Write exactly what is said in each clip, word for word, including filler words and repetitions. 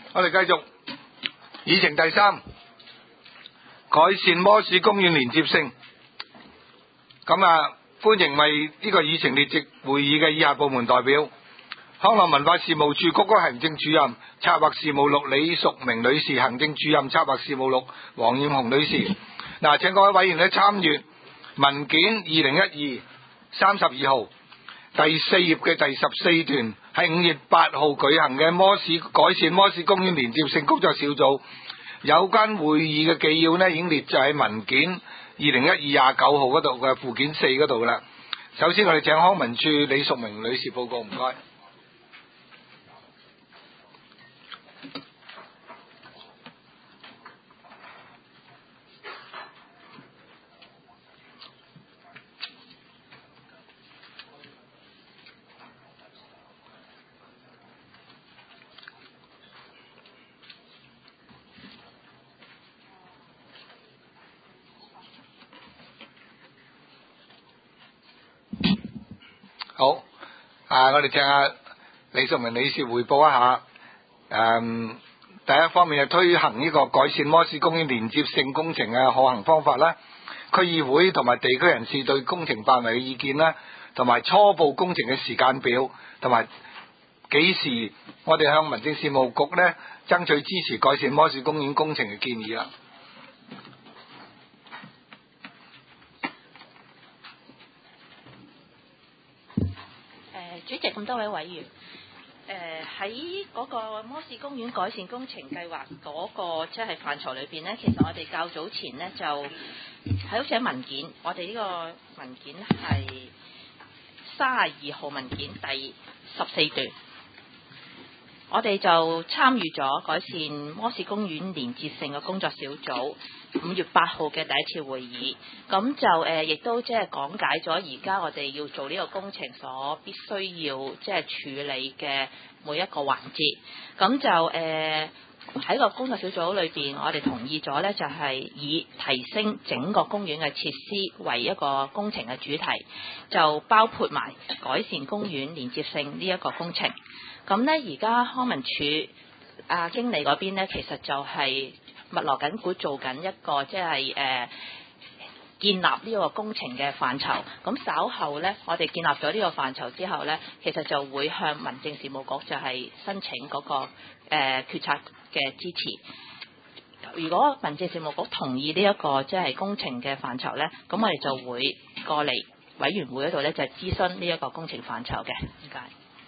我哋繼續議程第三，改善摩士公園連接性。咁啊，歡迎為呢個議程列席會議嘅以下部門代表：康樂文化事務處局級行政主任、策劃事務六李淑明女士，行政主任策劃事務六黃艷紅女士。嗱，請各位委員咧參閱文件二零一二三十二號第四頁嘅第十四段，係五月八號舉行嘅摩士改善摩士公園連接性工作小組有關會議嘅紀要呢，已經列就喺文件二零一二廿九號嗰度嘅附件四嗰度啦。首先我哋請康文署李淑明女士報告，唔該。好，啊，我哋請阿李淑明女士匯報一下，誒，第一方面係推行呢個改善摩士公園連接性工程嘅可行方法啦，區議會同埋地區人士對工程範圍嘅意見啦，同埋初步工程嘅時間表，同埋幾時我哋向民政事務局呢爭取支持改善摩士公園工程嘅建議啦。 主席，咁多位委員，誒喺嗰個摩士公園改善工程計劃嗰個即係範疇裏邊呢，其實我哋較早前呢，就係好似喺文件，我哋呢個文件係三十二號文件第十四段，我哋就參與咗改善摩士公園連接性嘅工作小組五月八號嘅第一次會議，咁就誒亦都即係講解咗而家我哋要做呢個工程所必須要即係處理嘅每一個環節。咁就誒喺個工作小組裏邊，我哋同意咗呢，就係以提升整個公園嘅設施為一個工程嘅主題，就包括埋改善公園連接性呢一個工程。咁呢，而家康文署啊經理嗰邊呢，其實就係密鑼緊鼓做緊一個即係誒建立呢個工程嘅範疇。咁稍後呢，我哋建立咗呢個範疇之後呢，其實就會向民政事務局就係申請嗰、那個誒、呃、決策嘅支持。如果民政事務局同意呢一個即係工程嘅範疇呢，咁我哋就會過嚟委員會嗰度呢，就係諮詢呢一個工程範疇嘅。唔該。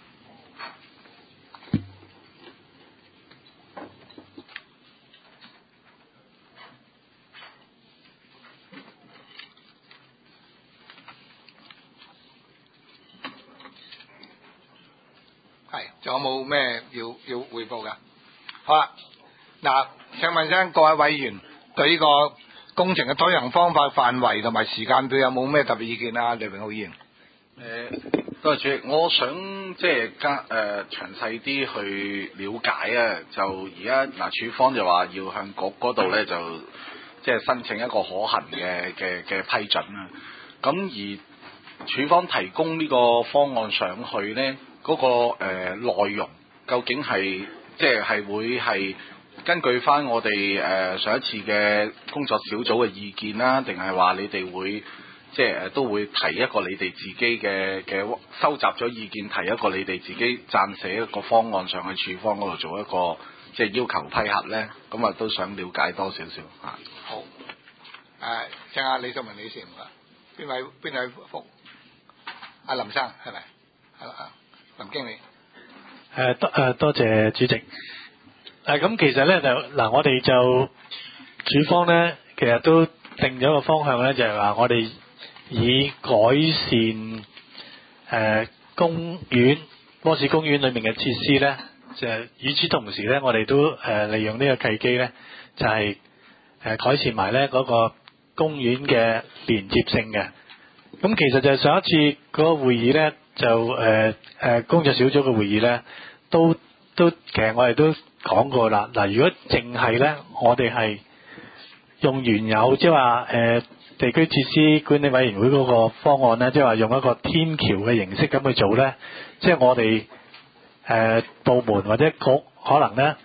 係，仲有冇咩要要匯報㗎？好啦，嗱，請問聲各位委員對呢個工程嘅推行方法、範圍同埋時間表有冇咩特別意見啊？李榮浩議員。 誒，多謝主席，我想即係加誒詳細啲去了解啊。就而家嗱，署方就話要向局嗰度咧，就即係申請一個可行嘅嘅嘅批准啊。咁而署方提供呢個方案上去咧，嗰、那個誒、呃、內容究竟係即係係會係根據翻我哋誒、呃、上一次嘅工作小組嘅意見啦，定係話你哋會即係誒都會提一個你哋自己嘅嘅收集咗意見，提一個你哋自己撰寫一個方案上去署方嗰度做一個即係要求批核咧？咁啊都想了解多少少嚇。 好，誒、呃，請阿李淑明女士唔該，邊位邊位復？阿林生係咪？係啦。林經理， 誒多誒多謝主席。誒、啊、咁其實咧就嗱，我哋就署方咧，其實都定咗個方向咧，就係、是、話我哋以改善誒、呃、公園摩士公園裏面嘅設施咧，就係與此同時咧，我哋都誒、呃、利用呢個契機咧，就係、是、誒、呃、改善埋咧嗰個公園嘅連接性嘅。咁其實就係上一次嗰個會議咧。就誒誒、呃、工作小組嘅會議咧，都都其實我哋都講過啦。嗱，如果淨係咧，我哋係用原有即係話誒地區設施管理委員會嗰個方案咧，即係話用一個天橋嘅形式咁去做咧，即係我哋誒、呃、部門或者局可能咧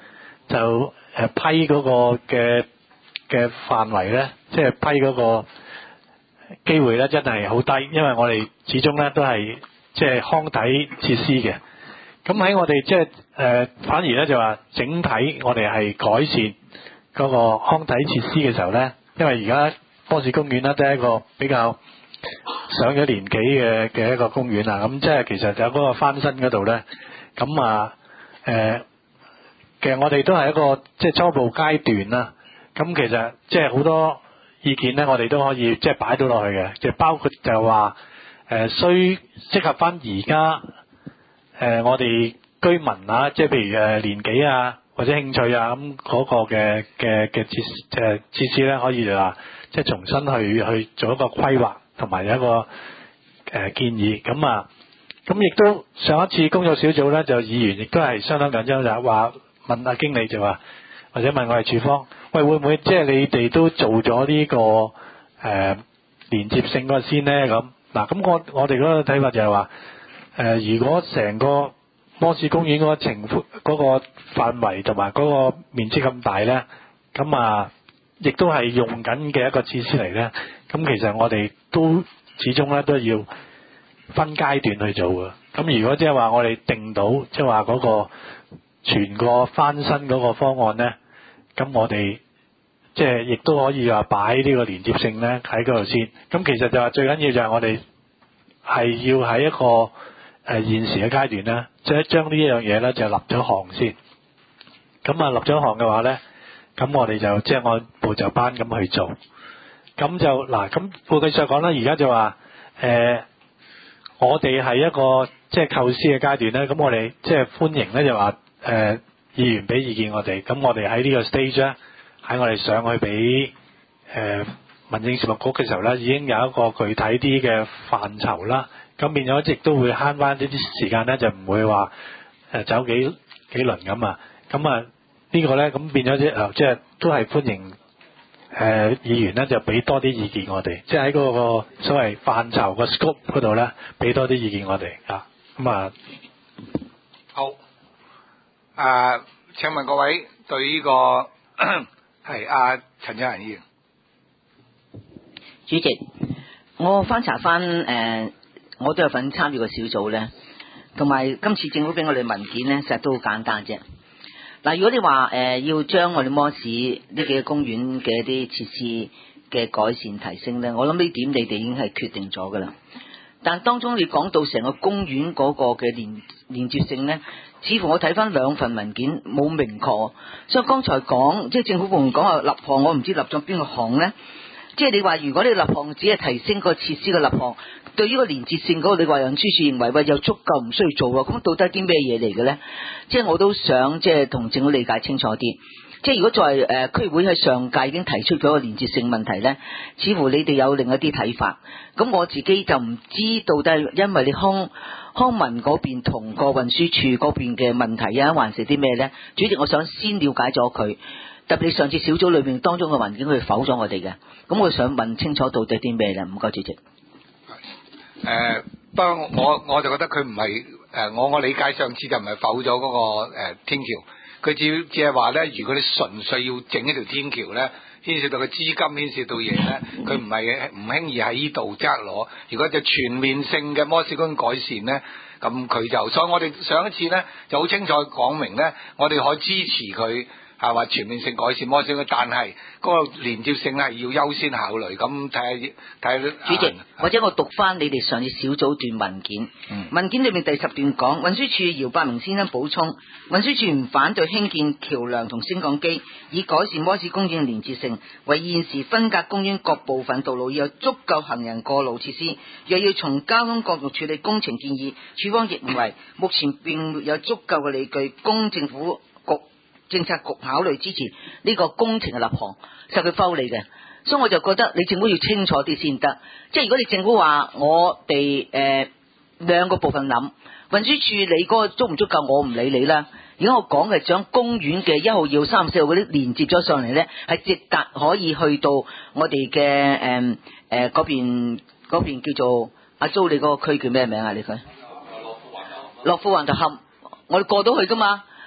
就誒批嗰個嘅嘅範圍咧，即係批嗰個機會咧，真係好低，因為我哋始終咧都係即係康體設施嘅。咁喺我哋即係誒，反而咧就話整體我哋係改善嗰個康體設施嘅時候咧，因為而家摩士公園咧都係一個比較上咗年紀嘅嘅一個公園啦。咁即係其實就嗰個翻新嗰度咧，咁啊誒、呃，其實我哋都係一個即係初步階段啦。咁其實即係好多意見咧，我哋都可以即係擺到落去嘅，即係包括就話誒，需適合翻而家。誒、呃，我哋居民啊，即係譬如誒年紀啊，或者興趣啊，咁嗰個嘅嘅嘅設誒設施咧，可以就話即係重新去去做一個規劃，同埋有一個誒、呃、建議。咁啊，咁亦都上一次工作小組咧，就議員亦都係相當緊張，就係話問阿經理就話，或者問我哋處方，喂，會唔會即係你哋都做咗呢、這個誒、呃、連接性嗰個先咧？咁嗱，咁我我哋嗰個睇法就係話。誒、呃，如果成個摩士公園嗰個情況、嗰個範圍同埋嗰個面積咁大咧，咁啊，亦都係用緊嘅一個設施嚟咧。咁其實我哋都始終咧都要分階段去做嘅。咁如果即係話我哋定到即係話嗰個全個翻新嗰個方案咧，咁我哋即係亦都可以話擺呢個連接性咧喺嗰度先。咁其實就話最緊要就係我哋係要喺一個誒、呃、現時嘅階段咧，即係將呢一樣嘢咧就立咗項先。咁啊立咗項嘅話咧，咁我哋就即係按部就班咁去做。咁就嗱，咁副據上講啦，而家就話誒、呃，我哋係一個即係構思嘅階段咧。咁我哋即係歡迎咧，就話誒、呃、議員俾意見我哋。咁我哋喺呢個 stage 咧，喺我哋上去俾誒、呃、民政事務局嘅時候咧，已經有一個具體啲嘅範疇啦。咁變咗，亦都會慳翻呢啲時間咧，就唔會話誒走幾幾輪咁啊。咁啊，呢個咧咁變咗啲誒，即係都係歡迎誒、呃、議員咧，就俾多啲意見我哋，即係喺嗰個所謂範疇個 scope 嗰度咧，俾多啲意見我哋啊。咁啊， 好啊！請問各位對呢、這個係阿陳振仁議員主席，我翻查翻誒。呃我都有份參與個小組咧，同埋今次政府俾我哋文件咧，實在都好簡單啫。嗱，如果你話誒、呃、要將我哋摩士呢幾個公園嘅一啲設施嘅改善提升咧，我諗呢點你哋已經係決定咗噶啦。但當中你講到成個公園嗰個嘅連連接性咧，似乎我睇翻兩份文件冇明確，所以剛才講即係政府部門講話立項，我唔知立咗邊個項咧。即係你話如果你立項只係提升個設施嘅立項，對於個連接性嗰個，你話運輸署認為話有足夠唔需要做喎，咁到底啲咩嘢嚟嘅咧？即係我都想即係同政府理解清楚啲。即係如果作為誒區議會喺上屆已經提出咗個連接性問題咧，似乎你哋有另一啲睇法。咁我自己就唔知到底係因為你康康文嗰邊同個運輸署嗰邊嘅問題啊，還是啲咩咧？主席，我想先了解咗佢。特別你上次小組裏邊當中嘅文件，佢否咗我哋嘅，咁我想問清楚到底啲咩咧？唔該，主席。誒、 呃，不過我我就覺得佢唔係誒，我我理解上次就唔係否咗嗰、那個誒、呃、天橋，佢只只係話咧，如果你純粹要整一條天橋咧，牽涉到個資金，牽涉到嘢咧，佢唔係唔輕易喺呢度即刻攞。如果就全面性嘅摩士公園改善咧，咁佢就，所以我哋上一次咧就好清楚講明咧，我哋可以支持佢。係話全面性改善摩士公園，但係嗰個連接性係要優先考慮。咁睇下睇下， 主席，或者我讀翻你哋上次小組段文件，嗯、文件裏面第十段講，運輸署姚伯明先生補充，運輸署唔反對興建橋梁同升降機，以改善摩士公園嘅連接性，為現時分隔公園各部分道路要有足夠行人過路設施，又要從交通角度處理工程建議。署方亦認為目前並沒有足夠嘅理據供政府政策局考慮支持呢個工程嘅立項，實佢否理嘅，所以我就覺得你政府要清楚啲先得。即係如果你政府話我哋誒兩個部分諗，運輸署你嗰個足唔足夠，我唔理你啦。而家我講嘅將公園嘅一號、二號、三號、四號嗰啲連接咗上嚟咧，係直達可以去到我哋嘅誒誒嗰邊嗰邊叫做阿租，你嗰個區叫咩名啊？你佢樂富環道，樂富環道坎，我哋過到去噶嘛？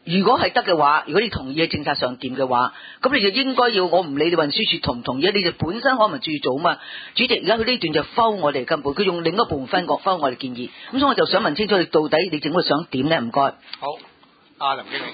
如果係得嘅話，如果你同意喺政策上掂嘅話，咁你就應該要，我唔理你運輸署同唔同意，你就本身可能注意做啊嘛。主席而家佢呢段就 follow 我哋根本，佢用另一個部門分割 follow 我哋建議，咁所以我就想問清楚你到底你政府想點咧？唔該。 好，阿林經理。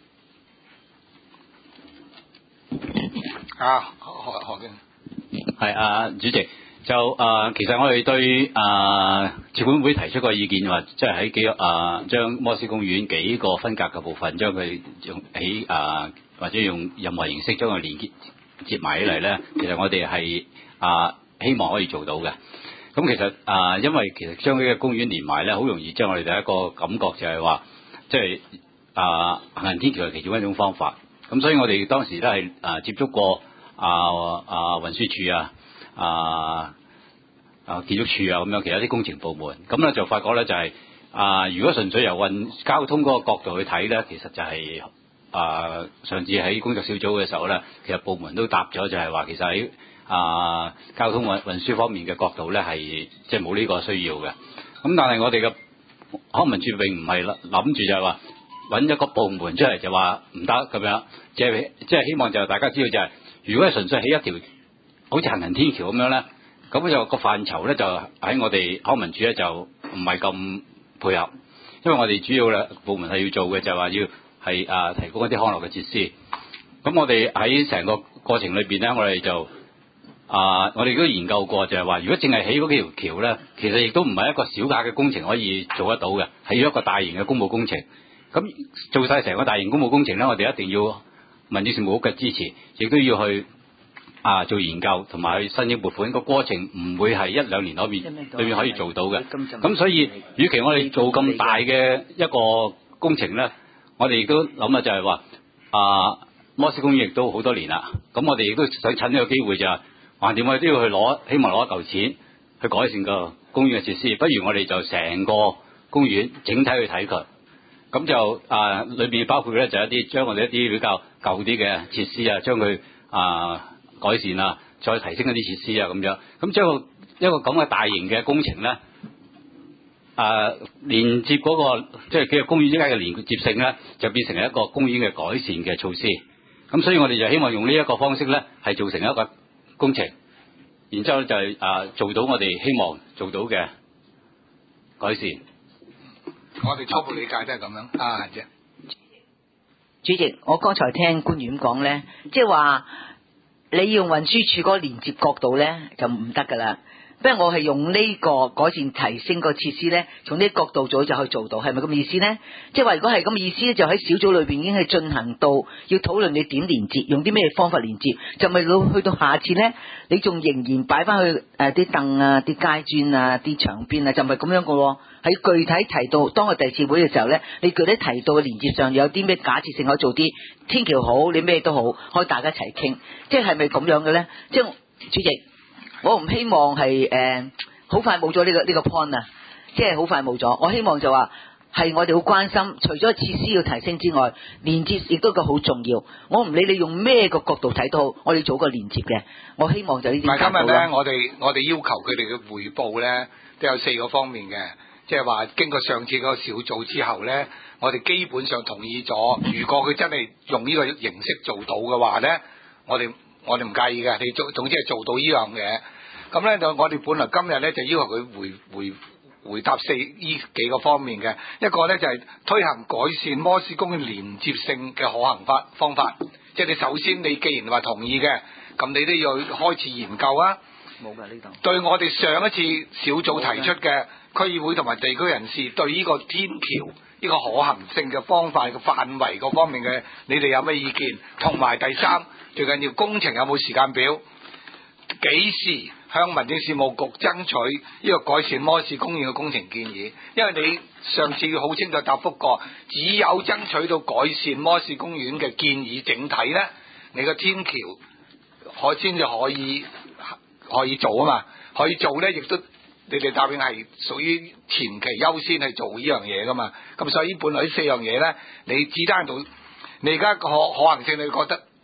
啊，何何經理。 係啊，主席就啊、呃，其實我哋對啊設管會提出個意見話，即係喺幾啊將摩斯公園幾個分隔嘅部分，將佢用起啊或者用任何形式將佢連結接埋起嚟咧。其實我哋係啊希望可以做到嘅。咁其實啊、呃，因為其實將呢個公園連埋咧，好容易將我哋第一個感覺就係話，即係啊行人天橋係其中一種方法。咁所以我哋當時都係啊接觸過啊啊運輸署啊啊啊建築署啊咁樣其他啲工程部門，咁咧就發覺咧就係、是、啊如果純粹由運交通嗰個角度去睇咧，其實就係、是、啊上次喺工作小組嘅時候咧，其實部門都答咗就係話，其實喺啊交通運運輸方面嘅角度咧係即係冇呢個需要嘅。咁但係我哋嘅康文署並唔係諗住就係話揾一個部門出嚟就話唔得咁樣，即係即係希望就大家知道就係、是，如果係純粹起一條好似行人天橋咁樣咧，咁就個範疇咧就喺我哋康文署咧就唔係咁配合，因為我哋主要咧部門係要做嘅就係話要係啊提供一啲康樂嘅設施。咁我哋喺成個過程裏邊咧，我哋就啊我哋都研究過就係話，如果淨係起嗰幾條橋咧，其實亦都唔係一個小價嘅工程可以做得到嘅，係要一個大型嘅公務工程。咁做晒成個大型公務工程咧，我哋一定要民政事務局嘅支持，亦都要去啊做研究同埋去申請撥款。個過程唔會係一兩年裏面裏面可以做到嘅。咁所以，與其我哋做咁大嘅一個工程咧，我哋亦都諗啊，就係話啊摩斯公園亦都好多年啦。咁我哋亦都想趁呢個機會就係橫掂我哋都要去攞，希望攞一嚿錢去改善個公園嘅設施。不如我哋就成個公園整體去睇佢。咁就啊，裏邊包括咧就一啲將我哋一啲比較舊啲嘅設施啊，將佢啊改善啊，再提升一啲設施啊咁樣。咁將個一個咁嘅大型嘅工程咧，啊連接嗰、那個即係幾個公園之間嘅連接性咧，就變成一個公園嘅改善嘅措施。咁所以我哋就希望用呢一個方式咧，係做成一個工程，然之後就係啊做到我哋希望做到嘅改善。 我哋初步理解都係咁樣啊，啫。 主席，我剛才聽官員講咧，即係話你用運輸署嗰個連接角度咧就唔得噶啦。不過我係用呢個改善提升個設施咧，從呢個角度做就可以做到，係咪咁意思咧？即係話如果係咁意思咧，就喺小組裏邊已經係進行到要討論你點連接，用啲咩方法連接，就咪到去到下次咧，你仲仍然擺翻去誒啲凳啊、啲階磚啊、啲牆邊啊，就唔係咁樣噶喎。喺具體提到當個第二次會嘅時候咧，你具體提到嘅連接上有啲咩假設性可以做啲天橋好，你咩都好，可以大家一齊傾，即係係咪咁樣嘅咧？即係主席。我唔希望係誒好快冇咗呢個呢個 point 啊，即係好快冇咗。我希望就話係我哋好關心，除咗設施要提升之外，連接亦都個好重要。我唔理你用咩個角度睇都好，我哋做個連接嘅。我希望就呢啲。 但係今日咧，我哋我哋要求佢哋嘅彙報咧，都有四個方面嘅，即係話經過上次嗰個小組之後咧，我哋基本上同意咗。如果佢真係用呢個形式做到嘅話咧，我哋。我哋唔介意嘅，你做總之係做到呢樣嘢。咁咧就我哋本來今日咧就要求佢回回回答四呢幾個方面嘅，一個咧就係、是、推行改善摩斯公園連接性嘅可行法方法。即係你首先你既然話同意嘅，咁你都要開始研究啊。 冇㗎呢度。對我哋上一次小組提出嘅區議會同埋地區人士對呢個天橋呢、呢個可行性嘅方法嘅範圍嗰方面嘅，你哋有咩意見？同埋第三。最緊要工程有冇時間表？幾時向民政事務局爭取呢個改善摩士公園嘅工程建議？因為你上次好清楚答覆過，只有爭取到改善摩士公園嘅建議整體呢，你個天橋可先至可以可以做啊嘛，可以做呢，亦都你哋答應係屬於前期優先去做呢樣嘢噶嘛。咁所以本來呢四樣嘢呢，你只單到你而家可可行性，你覺得？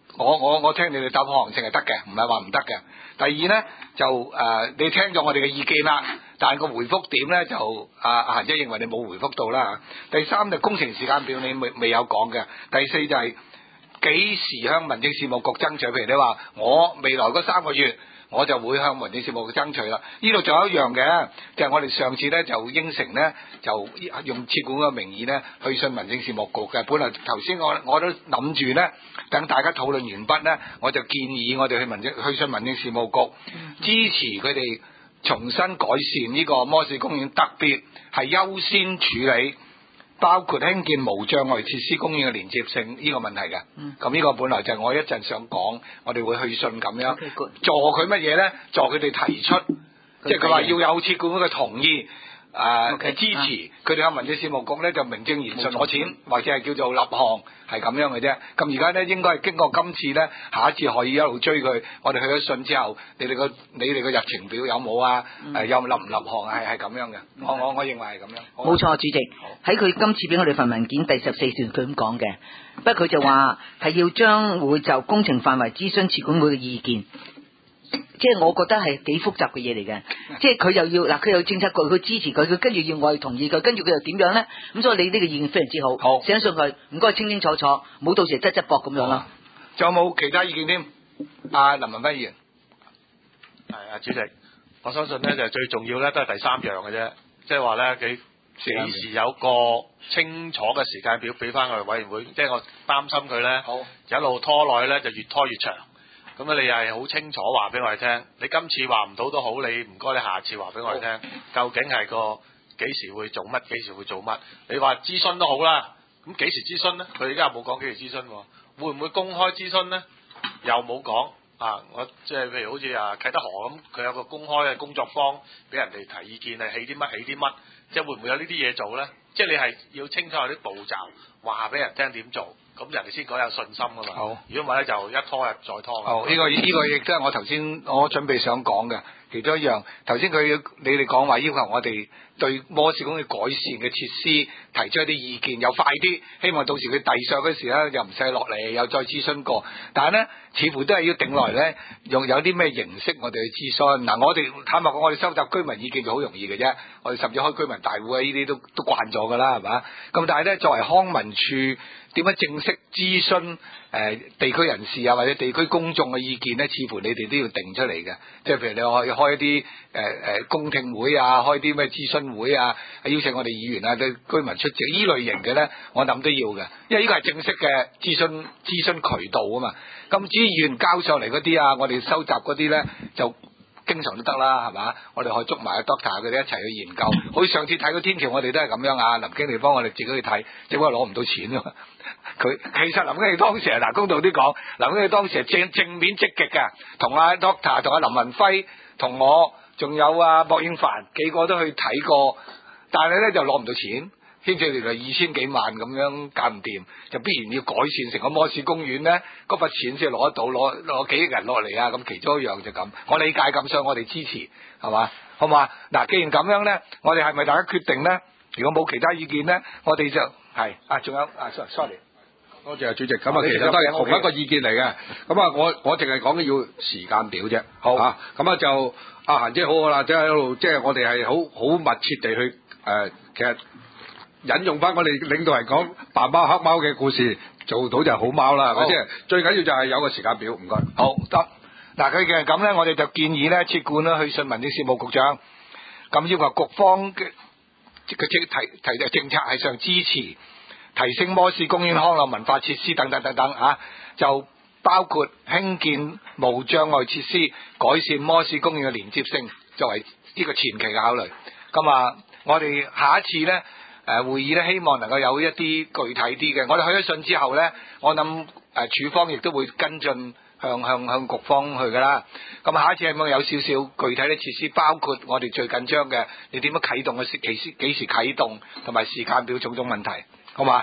我我我聽你哋答覆行情係得嘅，唔係話唔得嘅。第二咧就誒、呃，你聽咗我哋嘅意見啦，但係個回覆點咧就阿阿嫻姐認為你冇回覆到啦。第三就工程時間表你未未有講嘅。第四就係幾時向民政事務局爭取？譬如你話我未來嗰三個月。我就會向民政事務局爭取啦。呢度仲有一樣嘅，就係、是、我哋上次咧就應承咧，就用設管嘅名義咧去信民政事務局嘅。本來頭先我我都諗住咧，等大家討論完畢咧，我就建議我哋去民政去信民政事務局，支持佢哋重新改善呢個摩士公園，特別係優先處理包括興建無障礙設施公園嘅連接性呢個問題嘅。咁呢、嗯、個本來就係我一陣想講，我哋會去信咁樣，okay, 助佢乜嘢咧？助佢哋提出，即係佢話要有設管嘅同意。誒、呃 okay, 支持佢哋向民政事務局咧就名正言順攞錢，或者係叫做立項，係咁樣嘅啫。咁而家咧應該係經過今次咧，下一次可以一路追佢。我哋去咗信之後，你哋個你哋個日程表有冇啊？誒、嗯呃、有立唔立項係係咁樣嘅。我我我認為係咁樣。 冇錯，主席喺佢今次俾我哋份文件第十四段佢咁講嘅，不過佢就話係要將會就工程範圍諮詢設管會嘅意見。即係我覺得係幾複雜嘅嘢嚟嘅，即係佢又要嗱，佢有政策局，佢支持佢，佢跟住要我哋同意佢，跟住佢又點樣咧？咁所以你呢個意見非常之好，好寫上去，唔該清清楚楚，冇到時側側膊咁樣咯。 仲有冇其他意見添？阿林文輝議員， 係啊，主席，我相信咧就係最重要咧都係第三樣嘅啫，即係話咧幾幾時有個清楚嘅時間表俾翻我哋委員會，即係我擔心佢咧，好一路拖落去咧就越拖越長。咁你又係好清楚話俾我哋聽，你今次話唔到都好，你唔該你下次話俾我哋聽，究竟係個幾時會做乜，幾時會做乜？你話諮詢都好啦，咁幾時諮詢呢？佢而家又冇講幾時諮詢喎，會唔會公開諮詢呢？又冇講啊！我即係譬如好似啊啟德河咁，佢有個公開嘅工作坊俾人哋提意見，係起啲乜起啲乜，即係會唔會有呢啲嘢做呢？即係你係要清楚有啲步驟，話俾人聽點做。咁人哋先講有信心噶嘛。好，如果唔係咧就一拖再拖。 好，呢、這個呢、這個亦都係我頭先我準備想講嘅其中一樣。頭先佢你哋講話要求我哋對摩士公園改善嘅設施提出一啲意見，又快啲，希望到時佢遞上嗰時咧又唔使落嚟，又再諮詢過。但係咧，似乎都係要定落嚟咧，用有啲咩形式我哋去諮詢。嗱，我哋坦白講，我哋收集居民意見就好容易嘅啫。我哋甚至開居民大會啊，呢啲都都慣咗噶啦，係嘛？咁但係咧，作為康文署點樣正式諮詢誒、呃、地區人士啊，或者地區公眾嘅意見咧，似乎你哋都要定出嚟嘅。即係譬如你可以開一啲誒誒公聽會啊，開啲咩諮詢會啊，邀請我哋議員啊、對居民出席呢類型嘅咧，我諗都要嘅，因為呢個係正式嘅諮詢諮詢渠道啊嘛。咁至於議員交上嚟嗰啲啊，我哋收集嗰啲咧就經常都得啦，係嘛？我哋可以捉埋阿 Doctor 佢哋一齊去研究。好似上次睇個天橋，我哋都係咁樣啊。林經理幫我哋自己去睇，只不過攞唔到錢啊嘛。佢其實林經理當時係嗱公道啲講，林經理當時係正正面積極嘅，同阿 Doctor 同阿林文輝同我仲有阿莫英凡幾個都去睇過，但係咧就攞唔到錢。牽涉嚟二千幾萬咁樣搞唔掂，就必然要改善成個摩士公園咧，嗰筆錢先攞得到，攞攞幾億人落嚟啊！咁其中一樣就咁，我理解咁，所以我哋支持，係嘛？好嘛？嗱，既然咁樣咧，我哋係咪大家決定咧？如果冇其他意見咧，我哋就係啊，仲有啊 ，sorry， 多謝主席。咁啊，其實都係同一個意見嚟嘅。咁啊，我我淨係講緊要時間表啫。好啊，咁啊就阿嫻姐好好啦，即係一路即係我哋係好好密切地去誒、呃，其實。引用翻我哋領導人講白貓黑貓嘅故事，做到就係好貓啦，係咪先？最緊要就係有個時間表，唔該。 好得嗱，佢嘅咁咧，我哋就建議咧，設管咧去信民政事務局長，咁要求局方嘅嘅政提提嘅政策係上支持提升摩士公園康樂文化設施等等等等啊，就包括興建無障礙設施，改善摩士公園嘅連接性，作為呢個前期嘅考慮。咁啊，我哋下一次咧。誒會議咧，希望能夠有一啲具體啲嘅。我哋去咗信之後咧，我諗誒署方亦都會跟進向向向局方去噶啦。咁下一次係咪有少少具體嘅設施，包括我哋最緊張嘅，你點樣啟動嘅時幾時幾時啟動，同埋時間表種種問題，好嘛？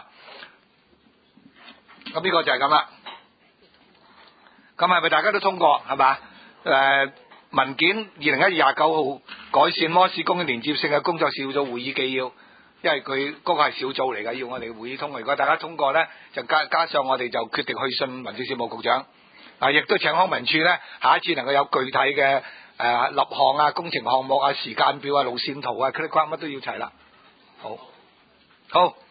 咁呢個就係咁啦。咁係咪大家都通過係嘛？誒、呃、文件二零一二廿九號改善摩士公園連接性嘅工作小組會議紀要。 因為佢嗰個係小組嚟嘅，要我哋會議通過。如果大家通過咧，就加加上我哋就決定去信民政事務局長。啊，亦都請康文署咧，下一次能夠有具體嘅誒、呃、立項啊、工程項目啊、時間表啊、路線圖啊、乜都要齊啦。好，好。